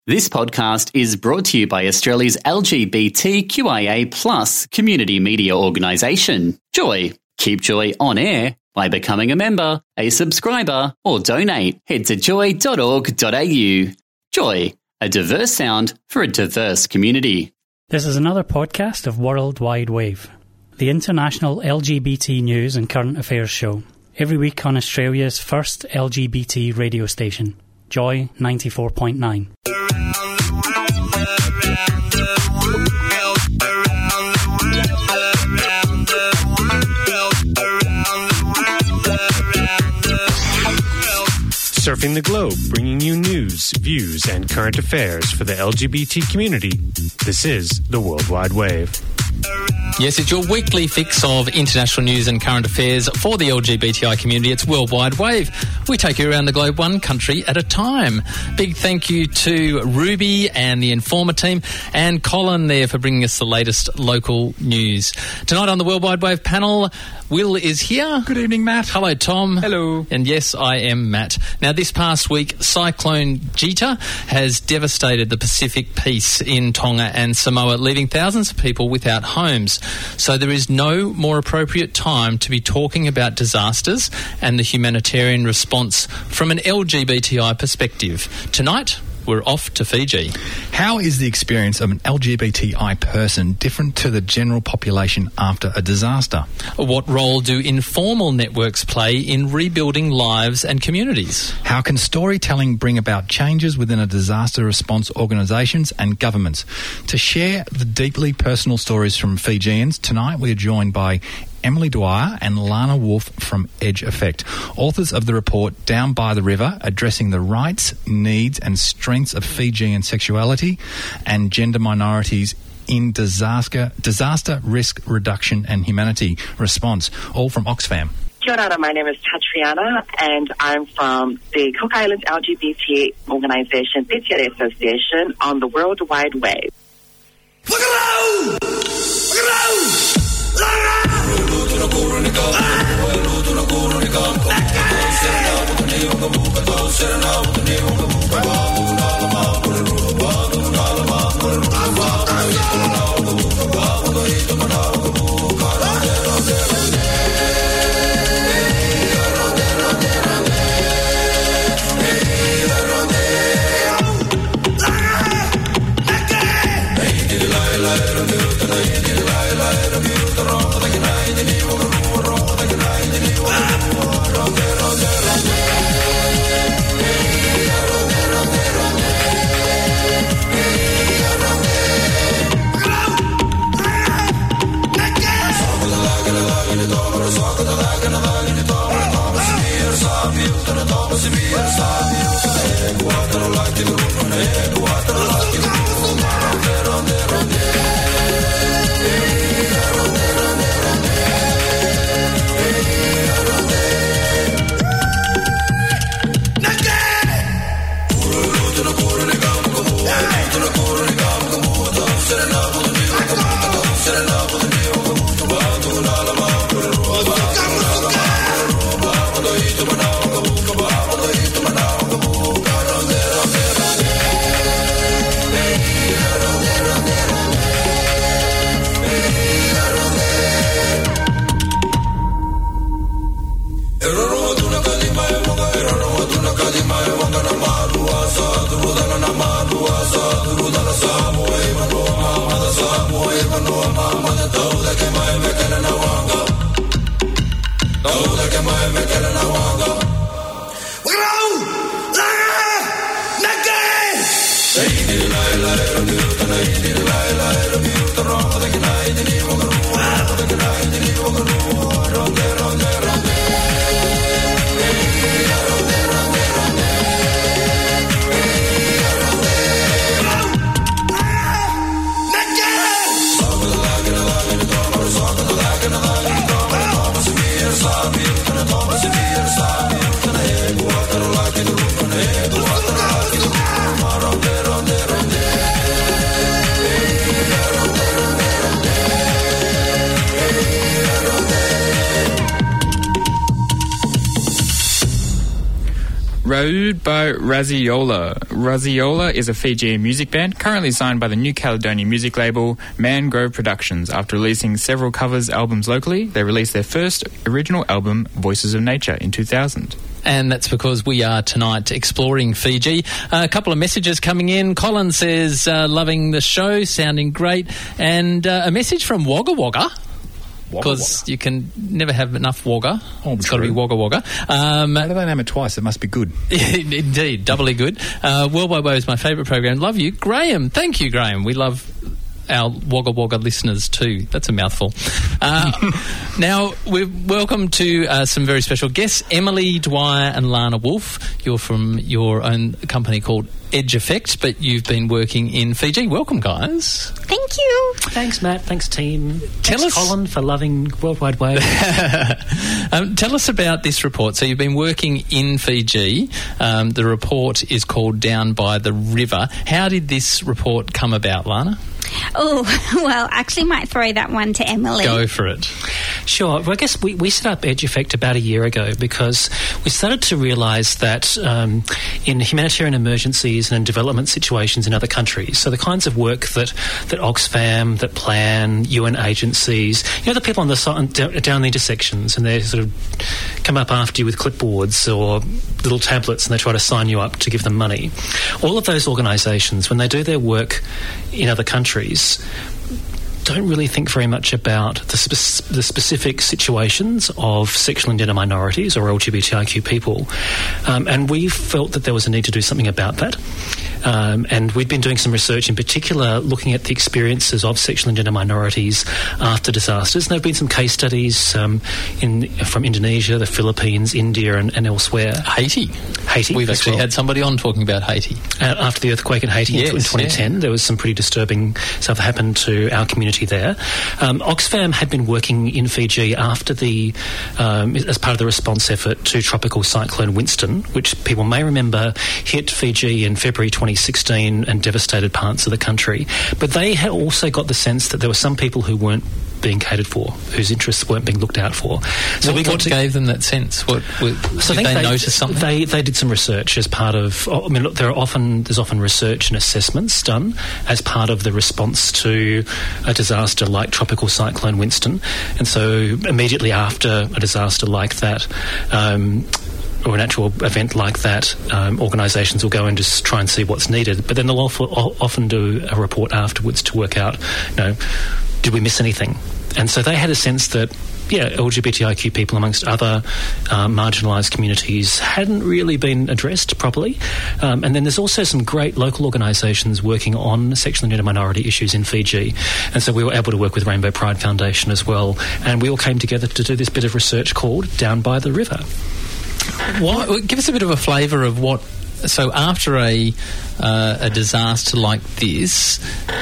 This podcast is brought to you by Australia's LGBTQIA+ community media organisation, Joy. Keep Joy on air by becoming a member, a subscriber, or donate. Head to joy.org.au. Joy, a diverse sound for a diverse community. This is another podcast of World Wide Wave, the international LGBT news and current affairs show, every week on Australia's first LGBT radio station, Joy 94.9. Surfing the globe, bringing you news, views, and current affairs for the LGBT community. This is the World Wide Wave. Yes, it's your weekly fix of international news and current affairs for the LGBTI community. It's World Wide Wave. We take you around the globe one country at a time. Big thank you to Ruby and the Informer team and Colin there for bringing us the latest local news. Tonight on the World Wide Wave panel, Will is here. Good evening, Matt. Hello, Tom. Hello. And yes, I am Matt. Now, this past week, Cyclone Gita has devastated the Pacific Peace in Tonga and Samoa, leaving thousands of people without homes. So there is no more appropriate time to be talking about disasters and the humanitarian response from an LGBTI perspective. Tonight, we're off to Fiji. How is the experience of an LGBTI person different to the general population after a disaster? What role do informal networks play in rebuilding lives and communities? How can storytelling bring about changes within a disaster response organisations and governments? To share the deeply personal stories from Fijians, tonight we are joined by Emily Dwyer and Lana Wolf from Edge Effect, authors of the report Down by the River, addressing the rights, needs and strengths of Fijian sexuality and gender minorities in disaster risk reduction and humanity response, all from Oxfam. Kia ora, my name is Tatriana and I'm from the Cook Islands LGBT organisation, Pitiare Association, on the World Wide Wave. Look around! Look around! Daoud by Raziola. Raziola is a Fijian music band currently signed by the New Caledonian music label Mangrove Productions. After releasing several covers albums locally, they released their first original album, Voices of Nature, in 2000. And that's because we are tonight exploring Fiji. A couple of messages coming in. Colin says, loving the show, sounding great. And a message from Wagga Wagga. Because you can never have enough Wagga. Oh, it's got to be Wagga Wagga. How do they name it twice? It must be good. Indeed, doubly good. World Wide Wave is my favourite program. Love you. Graham, thank you, Graham. We love our Wagga Wagga listeners too. That's a mouthful. Now, we're welcome to some very special guests, Emily Dwyer and Lana Wolf. You're from your own company called Edge Effect, but you've been working in Fiji. Welcome, guys. Thank you. Thanks, Matt. Thanks, team. Thanks, Colin, for loving World Wide Wave. Tell us about this report. So you've been working in Fiji. The report is called Down by the River. How did this report come about, Lana? Oh, well, actually might throw that one to Emily. Go for it. Sure. Well, I guess we set up Edge Effect about a year ago because we started to realise that in humanitarian emergencies and in development situations in other countries, so the kinds of work that Oxfam, that Plan, UN agencies, the people on the side, down the intersections, and they sort of come up after you with clipboards or little tablets and they try to sign you up to give them money. All of those organisations, when they do their work in other countries, don't really think very much about the specific situations of sexual and gender minorities or LGBTIQ people. And we felt that there was a need to do something about that. And we'd been doing some research, in particular looking at the experiences of sexual and gender minorities after disasters. And there have been some case studies from Indonesia, the Philippines, India and elsewhere. Haiti. We've actually had somebody on talking about Haiti. After the earthquake in Haiti in 2010, there was some pretty disturbing stuff that happened to our community there. Oxfam had been working in Fiji after as part of the response effort to Tropical Cyclone Winston, which people may remember hit Fiji in February 2016 and devastated parts of the country. But they had also got the sense that there were some people who weren't being catered for, whose interests weren't being looked out for. So what gave them that sense? Did they notice something? They did some research as part of. I mean, look, there's often research and assessments done as part of the response to a disaster like Tropical Cyclone Winston, and so immediately after a disaster like that. Or an actual event like that, organisations will go and just try and see what's needed, but then they'll often do a report afterwards to work out, did we miss anything? And so they had a sense that, LGBTIQ people, amongst other marginalised communities, hadn't really been addressed properly. And then there's also some great local organisations working on sexual and gender minority issues in Fiji. And so we were able to work with Rainbow Pride Foundation as well. And we all came together to do this bit of research called Down by the River. Give us a bit of a flavour of what. So after a disaster like this,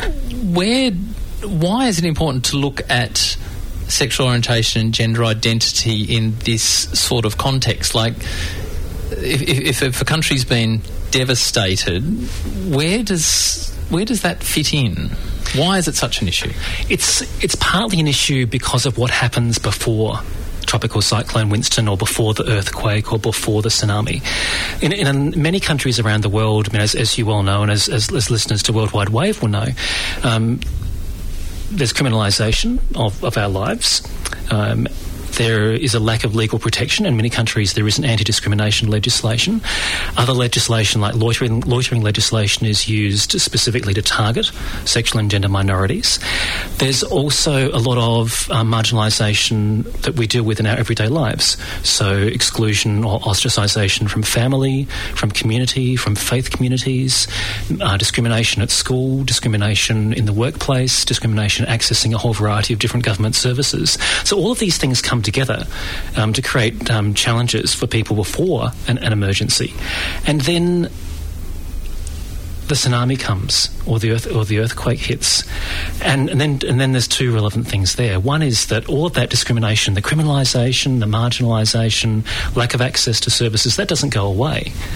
why is it important to look at sexual orientation and gender identity in this sort of context? Like, if a country's been devastated, where does that fit in? Why is it such an issue? It's partly an issue because of what happens before Tropical Cyclone Winston, or before the earthquake, or before the tsunami. In many countries around the world, I mean, as you well know, and as listeners to World Wide Wave will know, there's criminalisation of our lives. There is a lack of legal protection. In many countries, there isn't anti-discrimination legislation. Other legislation, like loitering legislation, is used specifically to target sexual and gender minorities. There's also a lot of marginalisation that we deal with in our everyday lives. So exclusion or ostracisation from family, from community, from faith communities, discrimination at school, discrimination in the workplace, discrimination accessing a whole variety of different government services. So all of these things come together to create challenges for people before an emergency. And then the tsunami comes, or the earthquake hits, and then there's two relevant things there. One is that all of that discrimination, the criminalisation, the marginalisation, lack of access to services, that doesn't go away.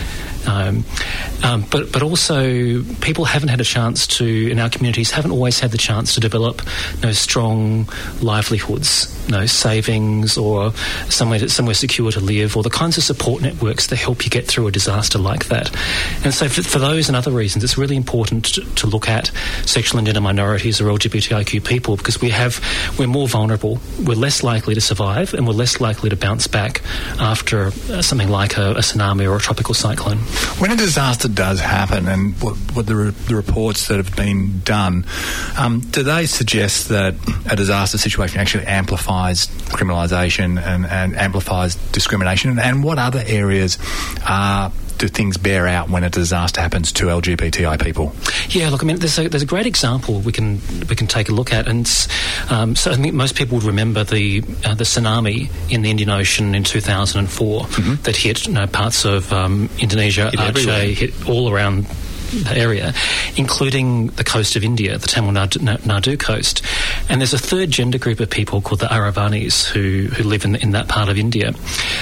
But also people haven't had a chance to, in our communities, haven't always had the chance to develop strong livelihoods, savings or somewhere secure to live, or the kinds of support networks that help you get through a disaster like that. And so for those and other reasons, it's really important to look at sexual and gender minorities or LGBTIQ people, because we're more vulnerable, we're less likely to survive, and we're less likely to bounce back after something like a tsunami or a tropical cyclone. When a disaster does happen, and what the reports that have been done, do they suggest that a disaster situation actually amplifies criminalisation and amplifies discrimination? And what other areas do things bear out when a disaster happens to LGBTI people? Yeah, look, I mean, there's a great example we can take a look at, and so I think most people would remember the tsunami in the Indian Ocean in 2004 that hit parts of Indonesia, Aceh, hit all around the area, including the coast of India, the Tamil Nadu coast. And there's a third gender group of people called the Aravanis who live in that part of India,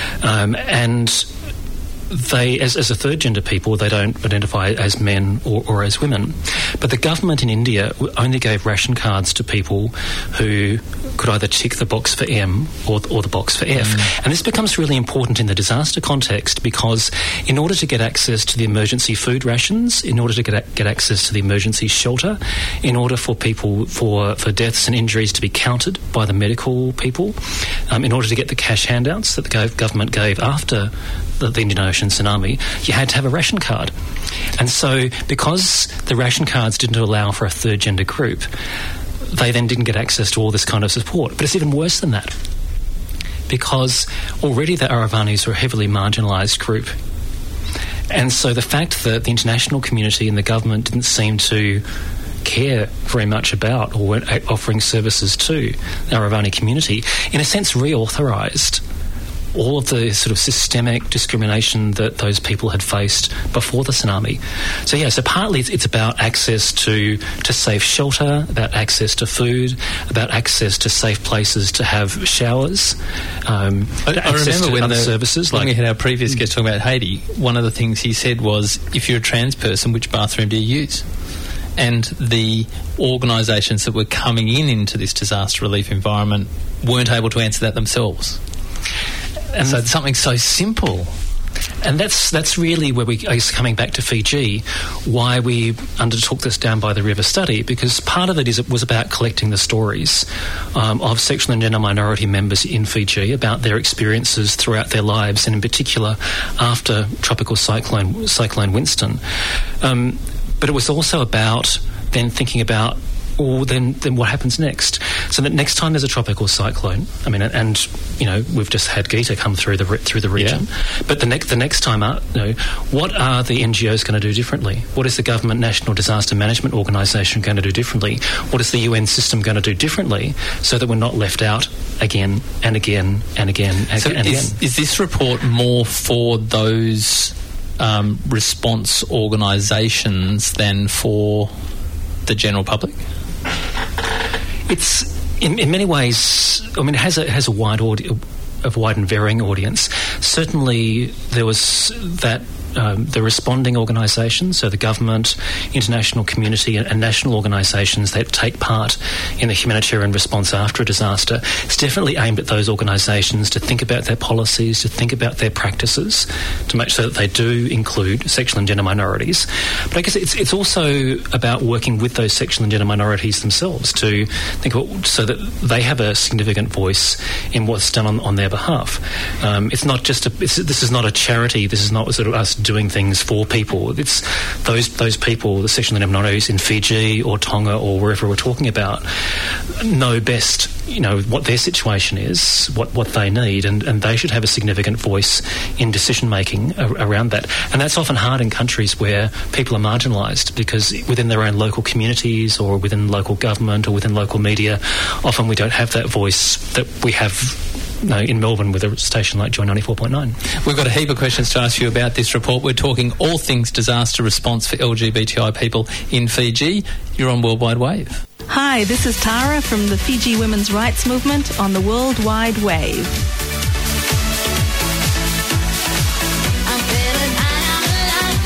and they, as a third gender people, they don't identify as men or as women. But the government in India only gave ration cards to people who could either tick the box for M or the box for F. And this becomes really important in the disaster context, because in order to get access to the emergency food rations, in order to get access to the emergency shelter, in order for people for deaths and injuries to be counted by the medical people, in order to get the cash handouts that the government gave after the Indian Ocean tsunami, you had to have a ration card. And so because the ration cards didn't allow for a third gender group, they then didn't get access to all this kind of support. But it's even worse than that, because already the Aravanis are a heavily marginalised group. And so the fact that the international community and the government didn't seem to care very much about or weren't offering services to the Aravani community, in a sense reauthorised all of the sort of systemic discrimination that those people had faced before the tsunami. So partly it's about access to safe shelter, about access to food, about access to safe places to have showers. I remember when services. When we had our previous guest talking about Haiti, one of the things he said was, if you're a trans person, which bathroom do you use? And the organisations that were coming into this disaster relief environment weren't able to answer that themselves. And so it's something so simple. And that's really where coming back to Fiji, why we undertook this Down by the River study, because part of it was about collecting the stories of sexual and gender minority members in Fiji, about their experiences throughout their lives, and in particular after tropical cyclone Winston. But it was also about then thinking about, then what happens next? So that next time there's a tropical cyclone, I mean, and we've just had Gita come through the region, but the next time out, what are the NGOs going to do differently? What is the government National Disaster Management Organisation going to do differently? What is the UN system going to do differently, so that we're not left out again and again and again and again? Is this report more for those response organisations than for the general public? It's in many ways, I mean, it has a wide and varying audience. Certainly there was that the responding organisations, so the government, international community and national organisations that take part in the humanitarian response after a disaster, it's definitely aimed at those organisations to think about their policies, to think about their practices, to make sure that they do include sexual and gender minorities. But I guess it's also about working with those sexual and gender minorities themselves to think about, so that they have a significant voice in what's done on their behalf. It's not just this is not a charity. This is not sort of us doing things for people. It's those people, the sexual and gender minorities in Fiji or Tonga or wherever we're talking about, know best, what their situation is, what they need, and they should have a significant voice in decision making around that. And that's often hard in countries where people are marginalised, because within their own local communities or within local government or within local media, often we don't have that voice that we have in Melbourne with a station like Joy 94.9. We've got a heap of questions to ask you about this report. We're talking all things disaster response for LGBTI people in Fiji. You're on Worldwide Wave. Hi, this is Tara from the Fiji Women's Rights Movement on the Worldwide Wave.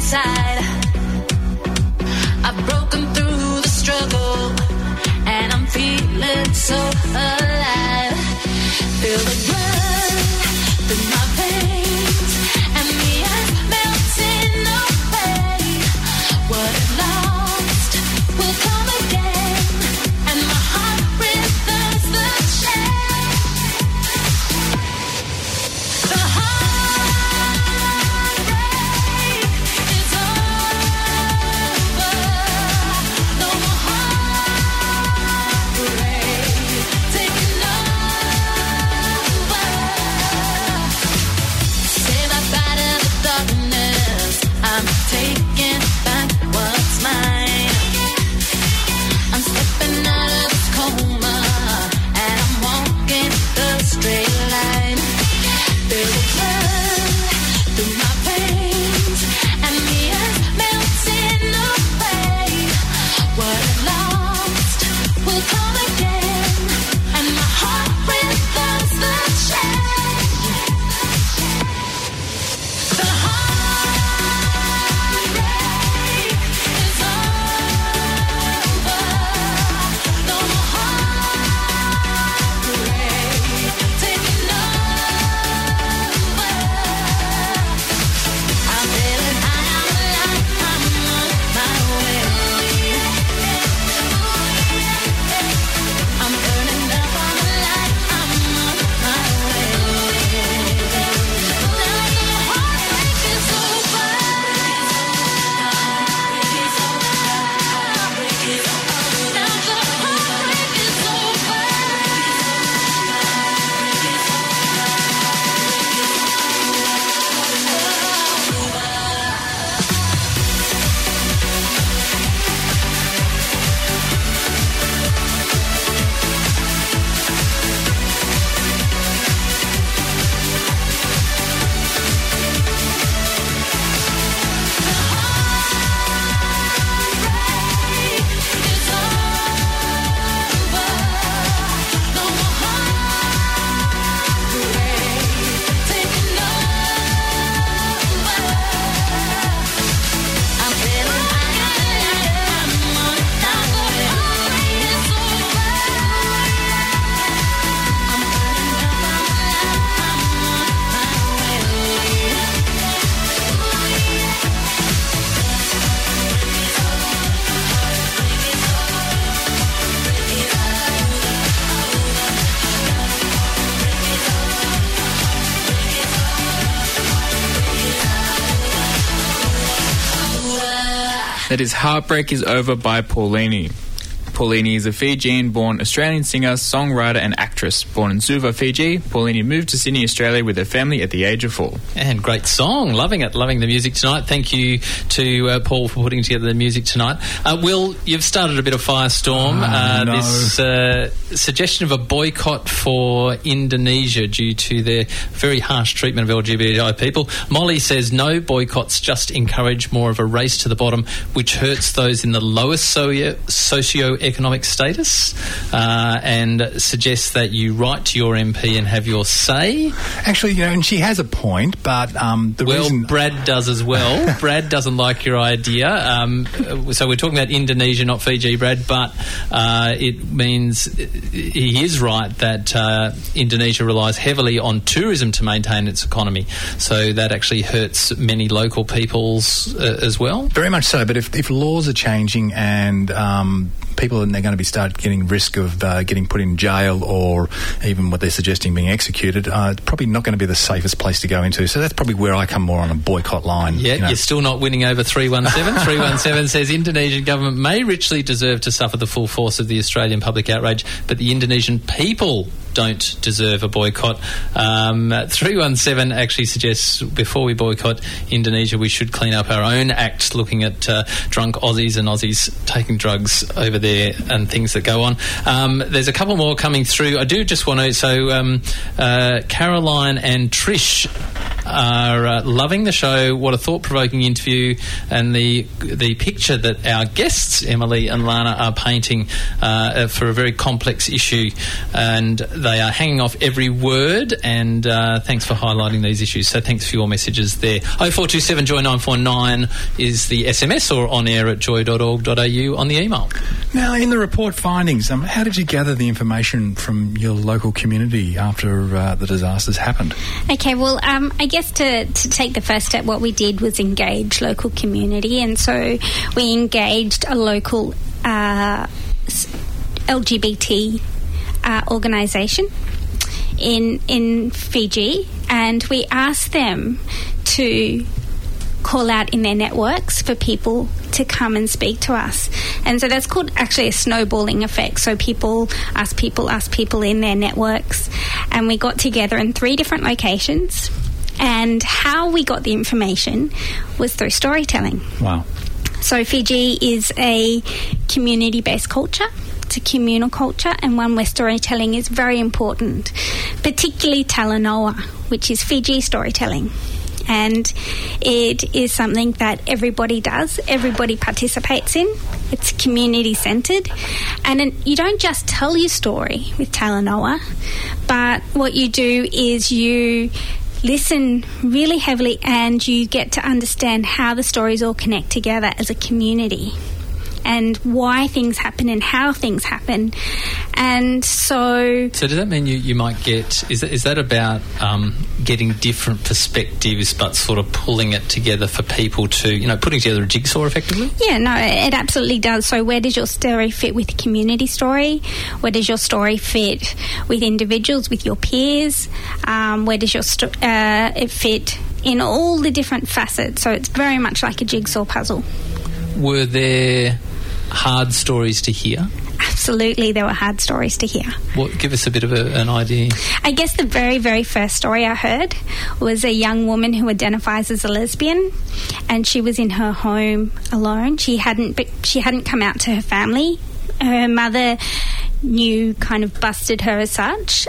inside. I've broken through the struggle, and I'm feeling so alive. Feel the blood through my veins, and the earth melting away. What I've lost will come again, and my heart rhythms the change. The heartbreak is over. No more heartbreak taking over. Say bye-bye to the darkness. I'm taking back what's mine. I'm stepping out of this coma, and I'm walking the straight line. Feel the blood through my veins, and the earth melting away. What I've lost will come again, and my heart rhythms the change. The heartbreak is over. No more heartbreak taking over. I'm feeling high, I'm alive, I'm on my way. I'm burning up, I'm alive, I'm on my way. Now the heartbreak is over. Now the heartbreak is over. That is Heartbreak is Over by Paulini. Paulini is a Fijian-born Australian singer, songwriter and actress. Born in Suva, Fiji, Paulini moved to Sydney, Australia with her family at the age of 4. And great song. Loving it. Loving the music tonight. Thank you to Paul for putting together the music tonight. Will, you've started a bit of firestorm. No. This suggestion of a boycott for Indonesia due to their very harsh treatment of LGBTI people. Molly says no boycotts, just encourage more of a race to the bottom, which hurts those in the lowest socio-economic status, and suggests that you write to your MP and have your say. Actually, you know, and she has a point, but the reason... Brad does as well. Brad doesn't like your idea. So we're talking about Indonesia, not Fiji, Brad, but it means he is right that Indonesia relies heavily on tourism to maintain its economy. So that actually hurts many local peoples as well. Very much so, but if laws are changing and people are going to start getting risk of getting put in jail or even what they're suggesting being executed, it's probably not going to be the safest place to go into. So that's probably where I come more on a boycott line. Yeah, you know. You're still not winning over 317. 317 says Indonesian government may richly deserve to suffer the full force of the Australian public outrage, but the Indonesian people don't deserve a boycott. 317 actually suggests before we boycott Indonesia, we should clean up our own act, looking at drunk Aussies and Aussies taking drugs over there and things that go on. There's a couple more coming through. I do just want to... So Caroline and Trish are loving the show. What a thought-provoking interview, and the picture that our guests, Emily and Lana, are painting for a very complex issue, and they are hanging off every word, and thanks for highlighting these issues. So thanks for your messages there. 0427 Joy 949 is the SMS, or on air at joy.org.au on the email. Now, in the report findings, how did you gather the information from your local community after the disasters happened? Okay, well, I guess to take the first step, what we did was engage local community, and so we engaged a local LGBT organisation in Fiji, and we asked them to call out in their networks for people to come and speak to us. And so that's called actually a snowballing effect. So people ask people in their networks, and we got together in 3 different locations, and how we got the information was through storytelling. Wow. So Fiji is a community-based culture. It's a communal culture, and one where storytelling is very important, particularly Talanoa, which is Fiji storytelling. And it is something that everybody does, everybody participates in. It's community-centred. And you don't just tell your story with Talanoa, but what you do is you listen really heavily, and you get to understand how the stories all connect together as a community, and why things happen and how things happen. And so does that mean you might get, is that about getting different perspectives but sort of pulling it together for people to, putting together a jigsaw effectively? Yeah, no, it absolutely does. So where does your story fit with the community story? Where does your story fit with individuals, with your peers? Where does your it fit in all the different facets? So it's very much like a jigsaw puzzle. Were there hard stories to hear? Absolutely, there were hard stories to hear. Give us a bit of an idea. I guess the very, very first story I heard was a young woman who identifies as a lesbian, and she was in her home alone. She hadn't come out to her family. Her mother kind of busted her as such,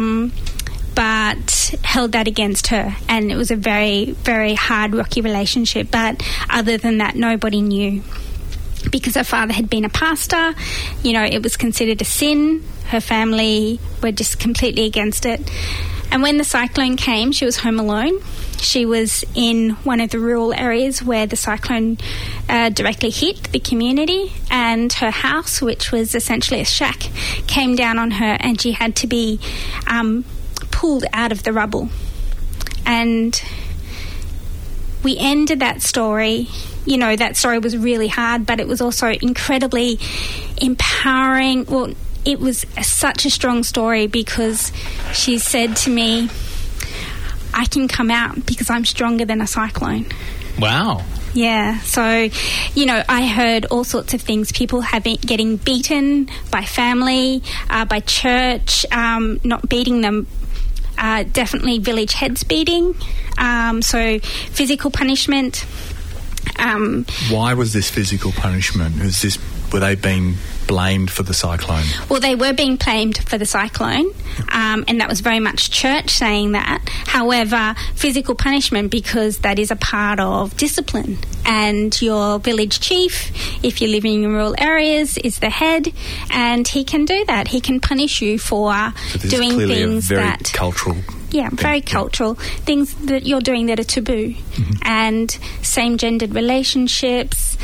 but held that against her, and it was a very, very hard, rocky relationship. But other than that, nobody knew. Because her father had been a pastor, it was considered a sin. Her family were just completely against it. And when the cyclone came, she was home alone. She was in one of the rural areas where the cyclone directly hit the community, and her house, which was essentially a shack, came down on her, and she had to be pulled out of the rubble. And we ended that story. That story was really hard, but it was also incredibly empowering. Well, it was such a strong story because she said to me, I can come out because I'm stronger than a cyclone. Wow. Yeah, so, I heard all sorts of things. People getting beaten by family, by church, not beating them. Definitely village heads beating. So physical punishment. Why was this physical punishment? Were they being blamed for the cyclone? Well, they were being blamed for the cyclone, and that was very much church saying that. However, physical punishment, because that is a part of discipline, and your village chief, if you're living in rural areas, is the head, and he can do that. He can punish you for doing things that cultural. Yeah, very cultural. Things that you're doing that are taboo. Mm-hmm. And same-gendered relationships,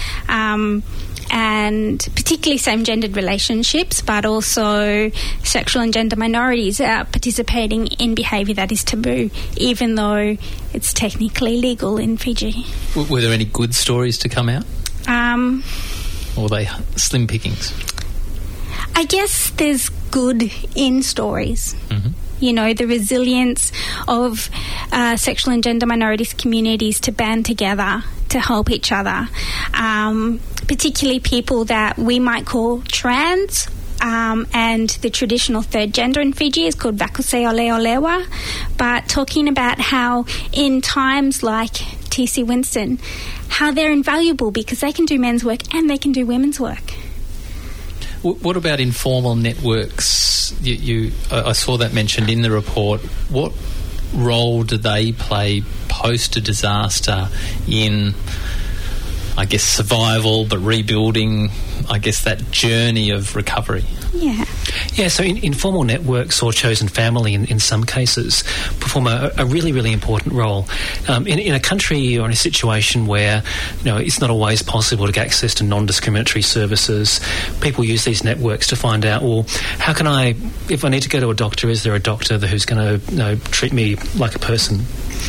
and particularly same-gendered relationships, but also sexual and gender minorities participating in behaviour that is taboo, even though it's technically legal in Fiji. Were there any good stories to come out? Or were they slim pickings? I guess there's good in stories. Mm-hmm. The resilience of sexual and gender minorities communities to band together to help each other, particularly people that we might call trans, and the traditional third gender in Fiji is called Vakuse Ole Olewa, but talking about how in times like T.C. Winston, how they're invaluable because they can do men's work and they can do women's work. What about informal networks? I saw that mentioned in the report. What role do they play post a disaster in, I guess, survival, but rebuilding, I guess, that journey of recovery? Yeah, so informal networks or chosen family in some cases perform a really, really important role. In a country or in a situation where, it's not always possible to get access to non-discriminatory services, people use these networks to find out, well, how can if I need to go to a doctor, is there a doctor who's going to treat me like a person?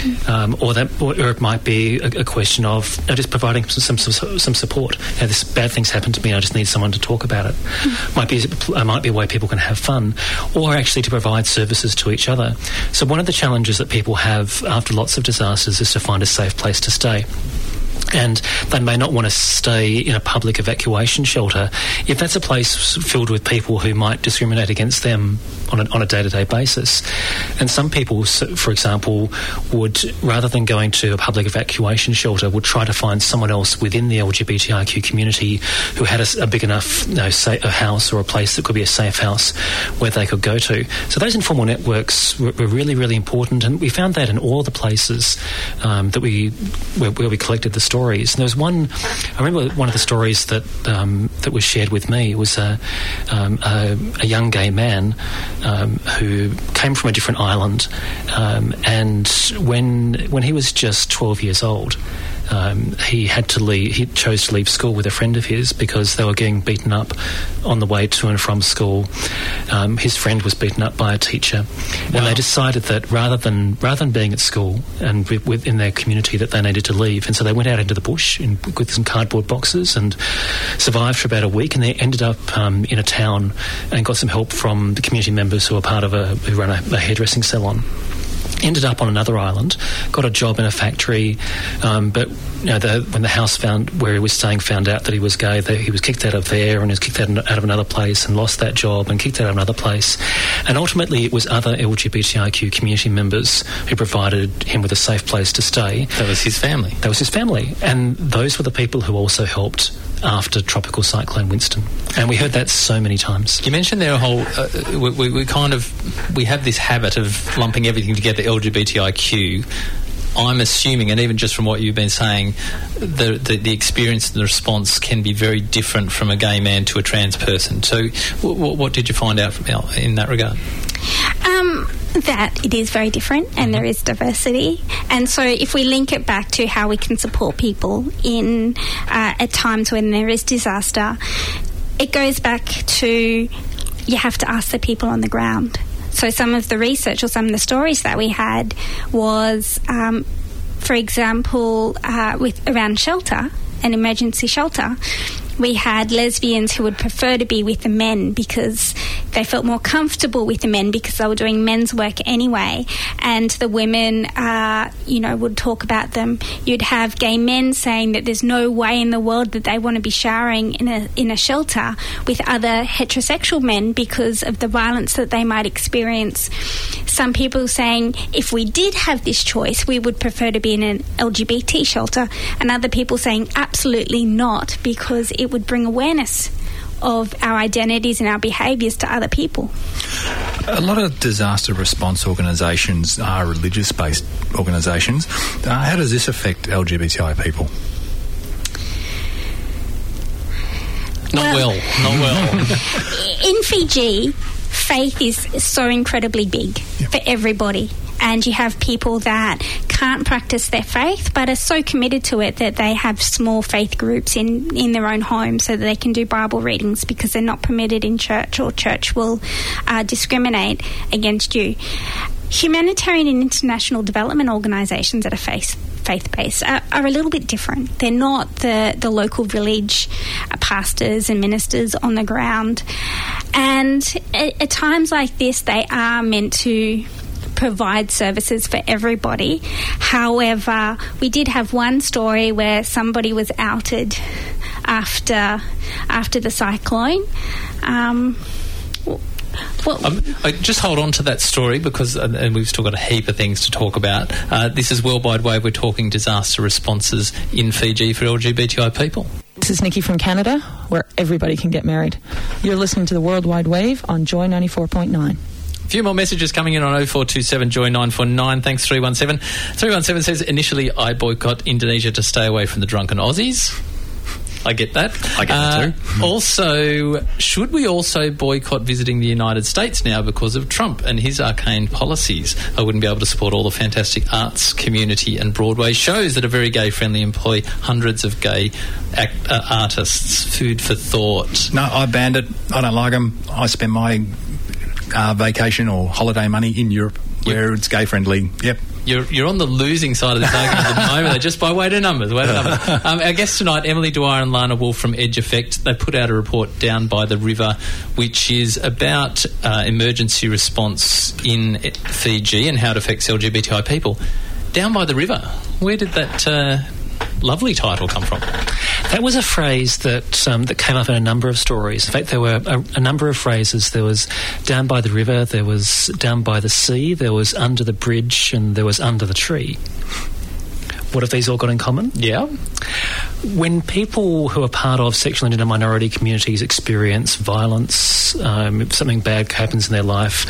Or it might be a question of just providing some support. This bad thing's happened to me. I just need someone to talk about it. Might be a way people can have fun, or actually to provide services to each other. So one of the challenges that people have after lots of disasters is to find a safe place to stay. And they may not want to stay in a public evacuation shelter if that's a place filled with people who might discriminate against them on a day-to-day basis. And some people, for example, would, rather than going to a public evacuation shelter, would try to find someone else within the LGBTIQ community who had a big enough a house or a place that could be a safe house where they could go to. So those informal networks were really, really important, and we found that in all the places where we collected the stories. And there was one, I remember one of the stories that was shared with me was a young gay man who came from a different island, and when he was just 12 years old, he had to leave. He chose to leave school with a friend of his because they were getting beaten up on the way to and from school. His friend was beaten up by a teacher, and they decided that rather than being at school and within their community, that they needed to leave. And so they went out into the bush with some cardboard boxes and survived for about a week. And they ended up in a town and got some help from the community members who were part of who ran a hairdressing salon. Ended up on another island, got a job in a factory, but when the house where he was staying found out that he was gay, he was kicked out of there and was kicked out of another place and lost that job and kicked out of another place. And ultimately it was other LGBTIQ community members who provided him with a safe place to stay. That was his family. That was his family. And those were the people who also helped after Tropical Cyclone Winston. And we heard that so many times. You mentioned there a whole... we have this habit of lumping everything together, LGBTIQ. I'm assuming, and even just from what you've been saying, the experience and the response can be very different from a gay man to a trans person. So what did you find out in that regard? That it is very different and there is diversity. And so if we link it back to how we can support people in at times when there is disaster, it goes back to you have to ask the people on the ground. So some of the research or some of the stories that we had was, for example, around shelter, an emergency shelter, we had lesbians who would prefer to be with the men because they felt more comfortable with the men because they were doing men's work anyway. And the women, would talk about them. You'd have gay men saying that there's no way in the world that they want to be showering in a shelter with other heterosexual men because of the violence that they might experience. Some people saying if we did have this choice, we would prefer to be in an LGBT shelter, and other people saying absolutely not because it would bring awareness of our identities and our behaviours to other people. A lot of disaster response organisations are religious-based organisations. How does this affect LGBTI people? Not well. In Fiji, faith is so incredibly big for everybody. And you have people that can't practice their faith but are so committed to it that they have small faith groups in their own home so that they can do Bible readings because they're not permitted in church, or church will discriminate against you. Humanitarian and international development organisations that are faith-based are a little bit different. They're not the local village pastors and ministers on the ground. And at times like this, they are meant to provide services for everybody. However, we did have one story where somebody was outed after the cyclone. Just hold on to that story because, and we've still got a heap of things to talk about. This is Worldwide Wave. We're talking disaster responses in Fiji for LGBTI people. This is Nikki from Canada, where everybody can get married. You're listening to the Worldwide Wave on Joy 94.9. few more messages coming in on 0427 Joy 949. Thanks, 317. 317 says, initially I boycott Indonesia to stay away from the drunken Aussies. I get that. I get that too. Also, should we also boycott visiting the United States now because of Trump and his arcane policies? I wouldn't be able to support all the fantastic arts, community and Broadway shows that are very gay-friendly, employ hundreds of gay artists. Food for thought. No, I banned it. I don't like them. I spend my vacation or holiday money in Europe where it's gay-friendly. Yep. You're on the losing side of this argument at the moment, though, just by weight of numbers. Our guests tonight, Emily Dwyer and Lana Wolf from Edge Effect. They put out a report, Down by the River, which is about emergency response in Fiji and how it affects LGBTI people. Down by the River. Where did that lovely title come from? That was a phrase that came up in a number of stories. In fact, there were a number of phrases. There was down by the river, there was down by the sea, there was under the bridge, and there was under the tree. What have these all got in common? Yeah. When people who are part of sexual and gender minority communities experience violence, if something bad happens in their life,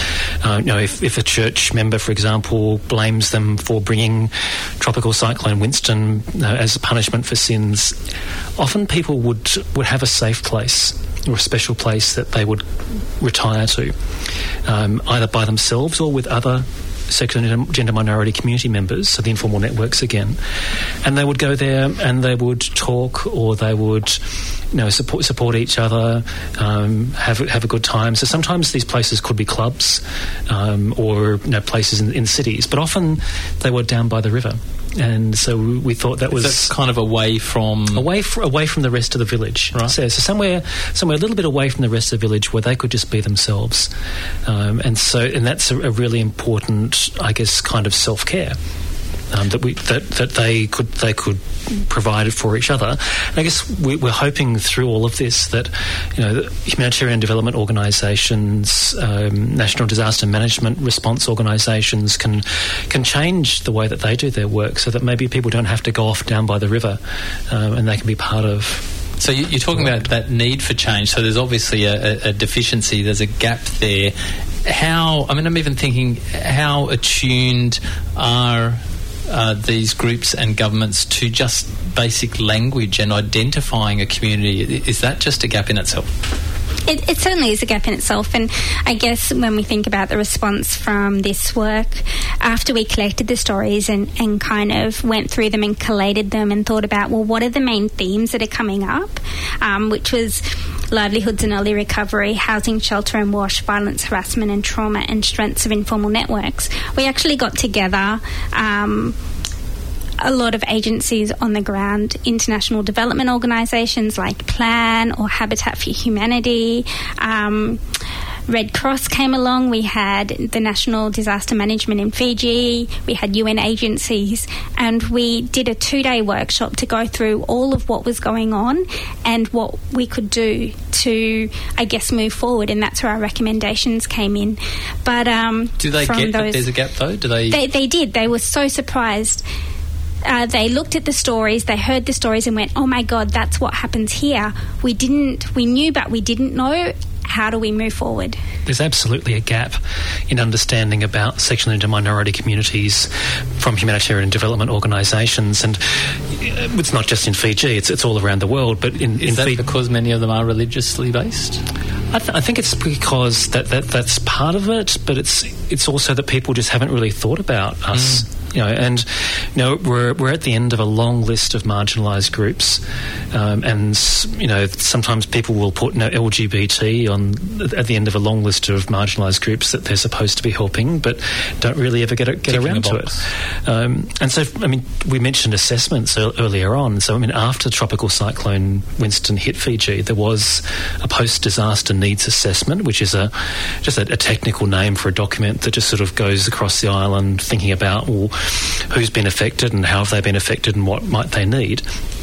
if a church member, for example, blames them for bringing Tropical Cyclone Winston as a punishment for sins, often people would have a safe place or a special place that they would retire to, either by themselves or with other sexual and gender minority community members, so the informal networks again, and they would go there and they would talk, or they would support each other, have a good time. So sometimes these places could be clubs or places in cities, but often they were down by the river. And so we thought that was... That's kind of away from the rest of the village. Right. So somewhere a little bit away from the rest of the village where they could just be themselves. And that's a really important, I guess, kind of self-care. That they could provide it for each other. And I guess we're hoping through all of this that the humanitarian development organisations, national disaster management response organisations can change the way that they do their work, so that maybe people don't have to go off down by the river, and they can be part of. So you're talking about that need for change. So there's obviously a deficiency. There's a gap there. I'm even thinking, how attuned are these groups and governments to just basic language and identifying a community? Is that just a gap in itself? It certainly is a gap in itself, and I guess when we think about the response from this work, after we collected the stories and kind of went through them and collated them and thought about, well, what are the main themes that are coming up, which was livelihoods and early recovery, housing, shelter and wash, violence, harassment and trauma, and strengths of informal networks. We actually got together a lot of agencies on the ground, international development organisations like PLAN or Habitat for Humanity. Red Cross came along. We had the National Disaster Management in Fiji. We had UN agencies, and we did a 2-day workshop to go through all of what was going on and what we could do to, I guess, move forward. And that's where our recommendations came in. But do they get that there's a gap though? Do they? They did. They were so surprised. They looked at the stories, they heard the stories and went, oh my God, that's what happens here. We knew, but we didn't know. How do we move forward? There's absolutely a gap in understanding about sexual and gender minority communities from humanitarian development organisations, and it's not just in Fiji, it's all around the world. But is that because many of them are religiously based? I think it's because that's part of it, but it's also that people just haven't really thought about us. We're at the end of a long list of marginalised groups, and sometimes people will put LGBT at the end of a long list of marginalised groups that they're supposed to be helping, but don't really ever get around to it. And so, we mentioned assessments earlier on. So, after Tropical Cyclone Winston hit Fiji, there was a post-disaster needs assessment, which is just a technical name for a document that just sort of goes across the island thinking about, well, who's been affected and how have they been affected and what might they need.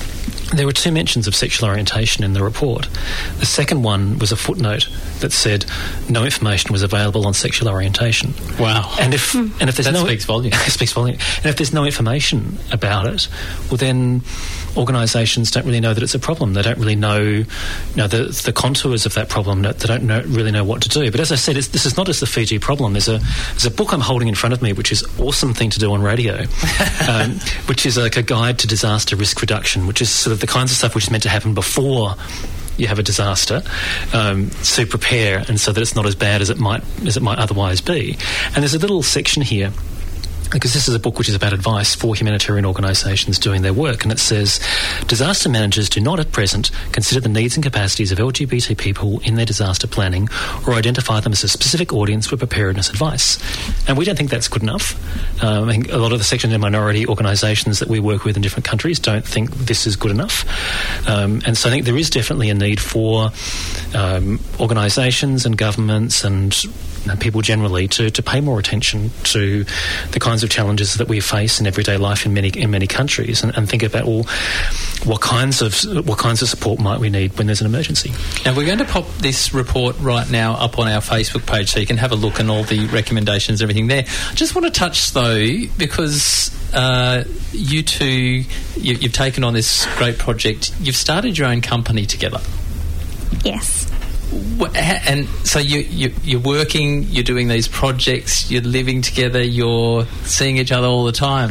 there were 2 mentions of sexual orientation in the report. The second one was a footnote that said no information was available on sexual orientation. Wow. And if there's that speaks volume. It speaks volume. And if there's no information about it, well then organisations don't really know that it's a problem. They don't really know the contours of that problem. They don't really know what to do. But as I said, this is not just the Fiji problem. There's a book I'm holding in front of me, which is an awesome thing to do on radio, which is like a guide to disaster risk reduction, which is sort of the kinds of stuff which is meant to happen before you have a disaster, to prepare, and so that it's not as bad as it might otherwise be. And there's a little section here, because this is a book which is about advice for humanitarian organisations doing their work, and it says, disaster managers do not at present consider the needs and capacities of LGBT people in their disaster planning or identify them as a specific audience for preparedness advice. And we don't think that's good enough. I think a lot of the section and minority organisations that we work with in different countries don't think this is good enough. And so I think there is definitely a need for organisations and governments and people generally to pay more attention to the kinds of challenges that we face in everyday life in many countries, and think about what kinds of support might we need when there's an emergency. Now we're going to pop this report right now up on our Facebook page so you can have a look and all the recommendations, everything there. I just want to touch though, because you two, you've taken on this great project. You've started your own company together. Yes. And so you're working, you're doing these projects, you're living together, you're seeing each other all the time.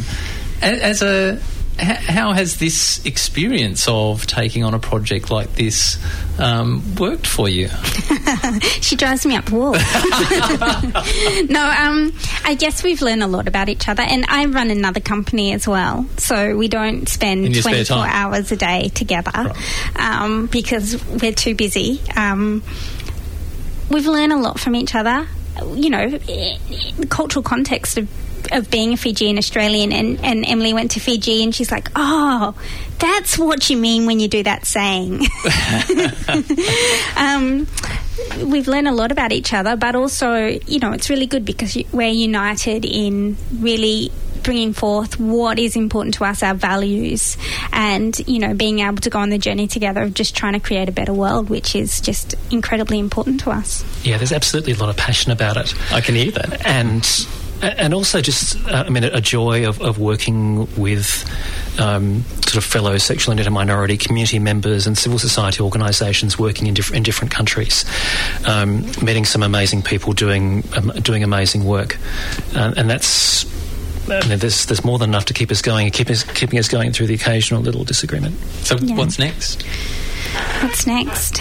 How has this experience of taking on a project like this worked for you? She drives me up the wall. No, I guess we've learned a lot about each other, and I run another company as well, so we don't spend 24 hours a day together, right, because we're too busy. We've learned a lot from each other. You know, the cultural context of being a Fijian Australian, and Emily went to Fiji and she's like, oh, that's what you mean when you do that saying. We've learned a lot about each other, but also, you know, it's really good because we're united in really bringing forth what is important to us, our values, and, you know, being able to go on the journey together of just trying to create a better world, which is just incredibly important to us. Yeah, there's absolutely a lot of passion about it. I can hear that. And also just, a joy of working with sort of fellow sexual and minority community members and civil society organisations working in different countries, meeting some amazing people doing amazing work, and that's. There's more than enough to keep us going, keeping us going through the occasional little disagreement. So what's next? What's next?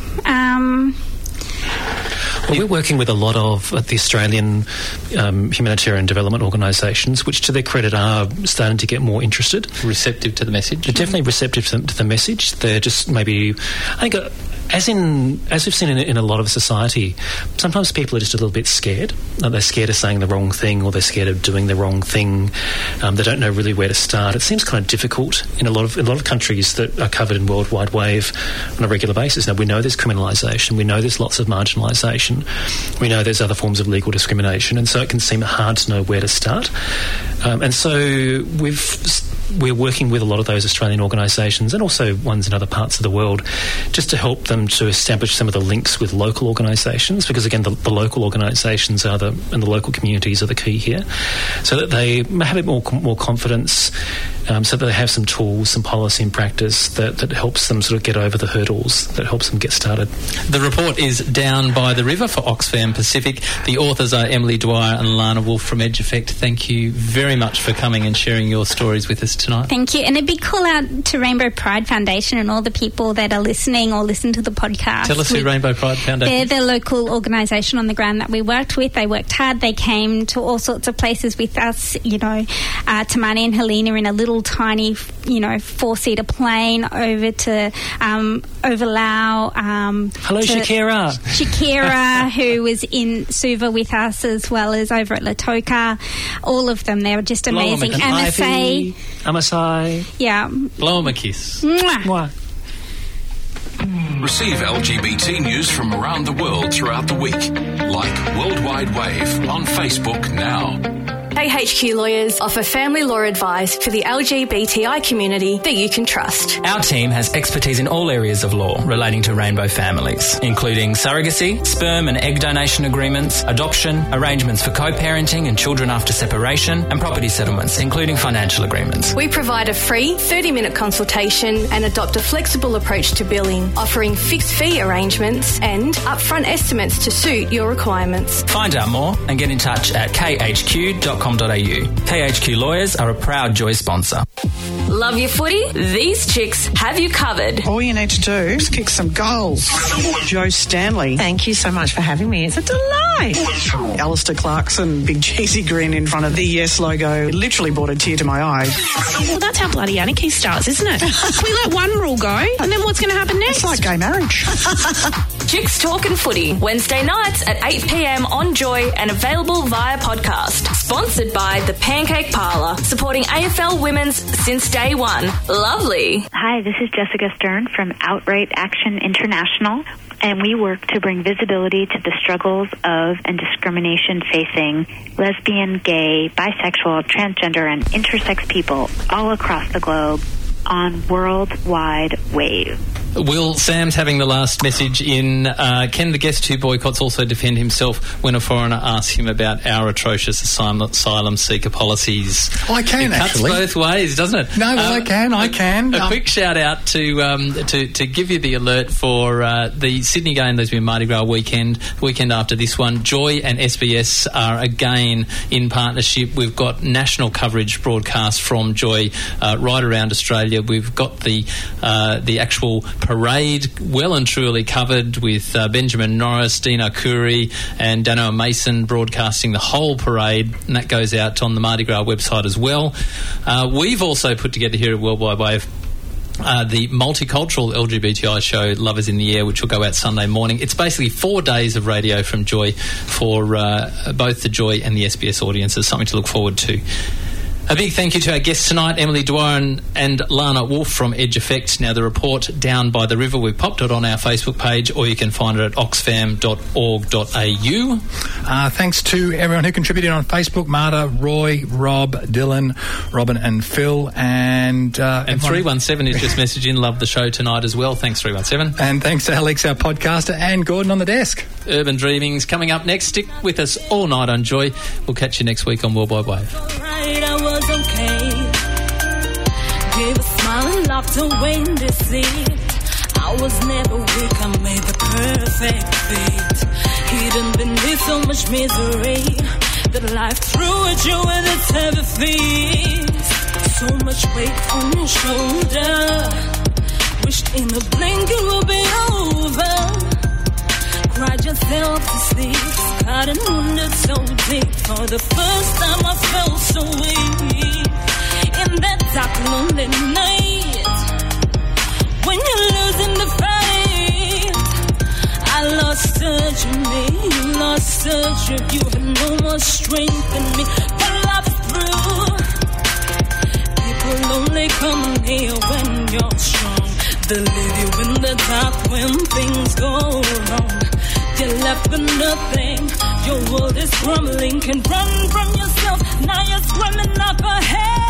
Well, we're working with a lot of the Australian humanitarian development organisations, which to their credit are starting to get more interested. Receptive to the message? They're definitely receptive to the message. They're just maybe, I think, as we've seen in a lot of society, sometimes people are just a little bit scared. They're scared of saying the wrong thing, or they're scared of doing the wrong thing. They don't know really where to start. It seems kind of difficult in a lot of countries that are covered in World Wide Wave on a regular basis. Now, we know there's criminalisation. We know there's lots of marginalisation. We know there's other forms of legal discrimination, and so it can seem hard to know where to start. And so we're working with a lot of those Australian organisations and also ones in other parts of the world just to help them to establish some of the links with local organisations, because again the local organisations and the local communities are the key here, so that they have a bit more confidence, so that they have some tools, some policy and practice that helps them sort of get over the hurdles, that helps them get started. The report is Down by the River for Oxfam Pacific. The authors are Emily Dwyer and Lana Wolf from Edge Effect. Thank you very much for coming and sharing your stories with us tonight. Thank you. And a big call out to Rainbow Pride Foundation and all the people that are listening or listen to the podcast. Tell us who Rainbow Pride Foundation is. They're the local organisation on the ground that we worked with. They worked hard. They came to all sorts of places with us, Tamani and Helena in a little tiny, four-seater plane over to Overlau. Hello, Shakira. Shakira, who was in Suva with us, as well as over at Lautoka. All of them, they were just amazing. Amasai. Yeah. Blow 'em a kiss. Mwah. Receive LGBT news from around the world throughout the week. Like Worldwide Wave on Facebook now. KHQ Lawyers offer family law advice for the LGBTI community that you can trust. Our team has expertise in all areas of law relating to rainbow families, including surrogacy, sperm and egg donation agreements, adoption, arrangements for co-parenting and children after separation, and property settlements, including financial agreements. We provide a free 30-minute consultation and adopt a flexible approach to billing, offering fixed fee arrangements and upfront estimates to suit your requirements. Find out more and get in touch at khq.com.au. KHQ Lawyers are a proud Joy sponsor. Love your footy? These chicks have you covered. All you need to do is kick some goals. Joe Stanley. Thank you so much for having me. It's a delight. Alistair Clarkson, big cheesy grin in front of the Yes logo. It literally brought a tear to my eye. Well, that's how bloody anarchy starts, isn't it? We let one rule go, and then what's going to happen next? It's like gay marriage. Chicks Talkin' Footy, Wednesday nights at 8 p.m. on Joy and available via podcast. Sponsored by The Pancake Parlour, supporting AFL Women's since day one. Lovely. Hi, this is Jessica Stern from Outright Action International, and we work to bring visibility to the struggles of and discrimination facing lesbian, gay, bisexual, transgender, and intersex people all across the globe on Worldwide Wave. Will, Sam's having the last message in. Can the guest who boycotts also defend himself when a foreigner asks him about our atrocious asylum seeker policies? I can, it actually. cuts both ways, doesn't it? No, well, I can. A quick shout out to give you the alert for the Sydney Gay and Lesbian Mardi Gras weekend after this one. Joy and SBS are again in partnership. We've got national coverage broadcast from Joy right around Australia. We've got the actual parade well and truly covered with Benjamin Norris, Dino Curry and Dano Mason broadcasting the whole parade, and that goes out on the Mardi Gras website as well. We've also put together here at Worldwide Wave the multicultural LGBTI show Love Is in the Air, which will go out Sunday morning. It's basically 4 days of radio from Joy for both the Joy and the SBS audiences, something to look forward to. A big thank you to our guests tonight, Emily Dwyer and Lana Wolf from Edge Effect. Now, the report Down by the River, we've popped it on our Facebook page, or you can find it at oxfam.org.au. Thanks to everyone who contributed on Facebook: Marta, Roy, Rob, Dylan, Robin and Phil. And 317 is just messaging, love the show tonight as well. Thanks, 317. And thanks to Alex, our podcaster, and Gordon on the desk. Urban Dreaming's coming up next. Stick with us all night on Joy. We'll catch you next week on Worldwide Wave. Okay. Gave a smile and laughter when they see. I was never weak, I made the perfect fit. Hidden beneath so much misery that life threw at you with its heavy feet. So much weight on your shoulder. Wished in a blink it would be over. Cried yourself to sleep, scarred and wounded so deep. For the first time I felt so weak. In that dark, lonely night, when you're losing the fight, I lost touch of me, you lost touch of you. Had no more strength in me, but love through. People only come here when you're strong. They leave you in the dark when things go wrong. You're left with nothing, your world is crumbling. Can run from yourself, now you're screaming up ahead.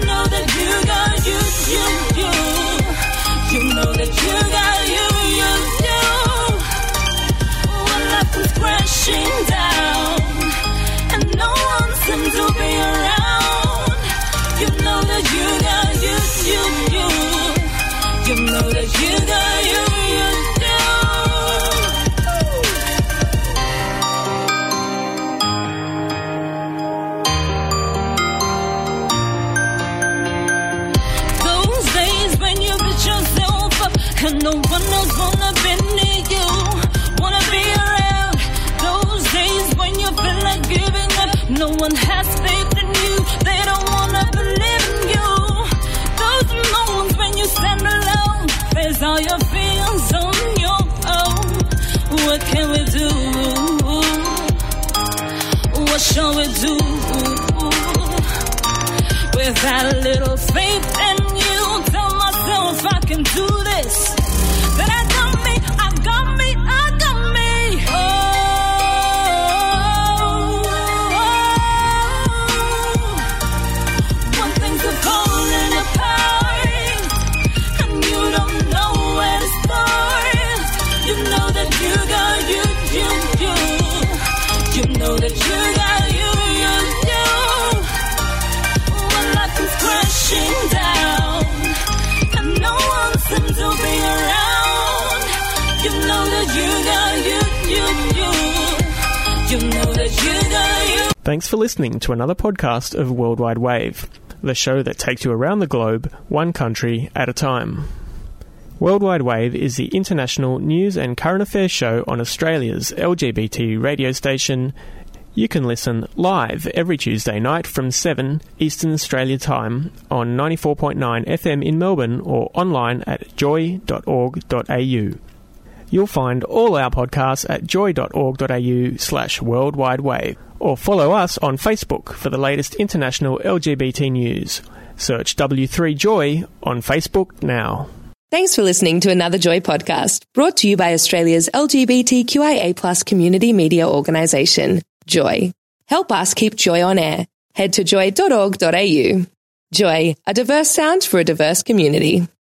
You know that you got you. do. Without a little faith in you, tell myself I can do this. That I got me, I got me, I got me. When things are falling apart and you don't know where to start, you know that you got you. You know that you got you. When life is crashing down and no one seems to be around, you know that you know that you got you. Thanks for listening to another podcast of Worldwide Wave, the show that takes you around the globe, one country at a time. Worldwide Wave is the international news and current affairs show on Australia's LGBT radio station. You can listen live every Tuesday night from 7 Eastern Australia Time on 94.9 FM in Melbourne or online at joy.org.au. You'll find all our podcasts at joy.org.au/worldwidewave or follow us on Facebook for the latest international LGBT news. Search W3Joy on Facebook now. Thanks for listening to another Joy podcast, brought to you by Australia's LGBTQIA+ community media organisation, Joy. Help us keep Joy on air. Head to joy.org.au. Joy, a diverse sound for a diverse community.